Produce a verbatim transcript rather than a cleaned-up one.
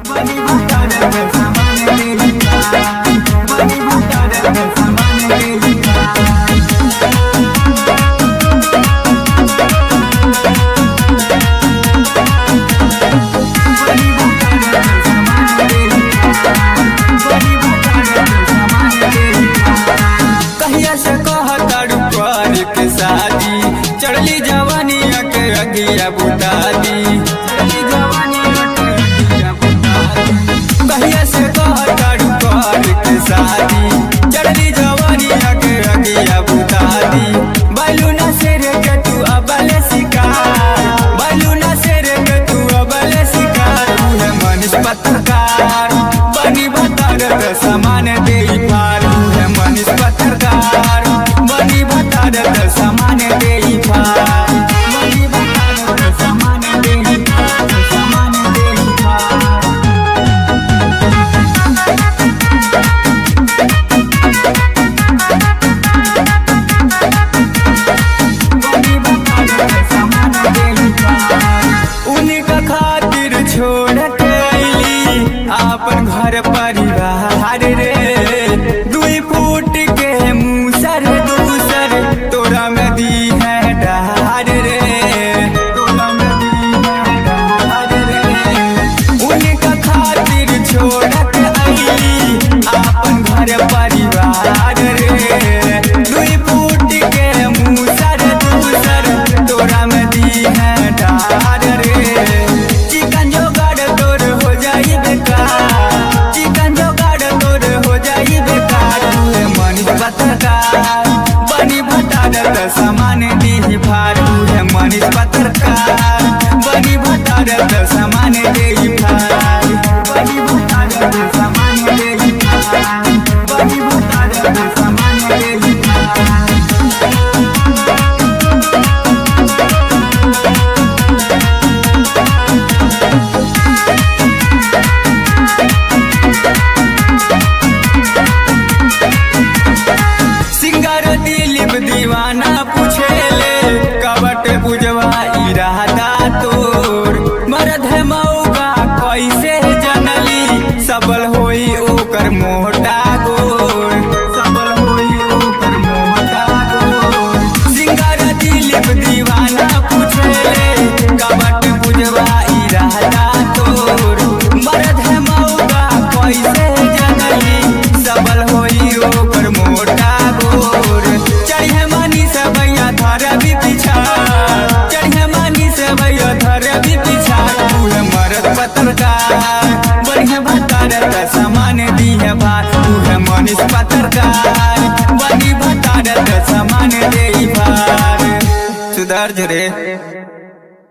बनी भटार के सामान तेरी कार, बनी भटार के सामान तेरी कार। शादी चढ़ली जवानी के अगिया बुतादी, चढ़ली जवानी के अगिया बुतादी। कहिया से कहतारू कर के शादी चढ़ली जवानी के अगिया बुतादी। बालू ना शेर के तू अबले शिकार, बालू ना शेर के तू अबले शिकार। तू है मनीष पत्रकार बनी भटार के सामान दे पार, तू है मनीष पत्रकार बनी भटार के सामान दे पार, बनी भटार के सामान दे पार, सामान दे पार। बनी भटार के सामान दे पार। उन्हीं का खातिर छोड़ के अइली आपन घर परिवार रे। दुई फूट के मुसर दूसर तोरा में दी है डार रे, तोरा में दी है डार रे। उनका खातिर छोड़ के अइली आपन घर परिवार रे। दुई फूट के मुसर दूसर तोरा में दी है डार रे। चिकन जोगाड़ तोर हो जाई बेकार, चिकन जोगाड़ तोर हो जाई बेकार। तू है मनीष पत्रकार बनी भटार के सामान दी भार, तू है मनीष पत्रकार बनी भटार के सामान दे भार, बनी भटार के सामान दे भार, बनी भटार के सामान दे भार। सिंगर दिलीप दीवाना पूछेले कबट बुझवा इरादा तोर। मरद है मौका कैसे जनली सबल होई ओकर मोटा गोर, सबल होई ओकर मोटा गोर। सिंगर दिलीप दीवाना पूछेले कबट बुझवा इरादा तोर। मरद है मौका कैसे जनली सबल होई ओकर मोटा गोर। चढ़े मानी से भैया धर भी पीछा, चढ़े मानी से भैया धर भी पीछा। तू है मरद पत्रकार बढ़िया भटार का सामान दी है भार, तू है मनीष पत्रकार बनी भटार का सामान दे भार। सुधर रे।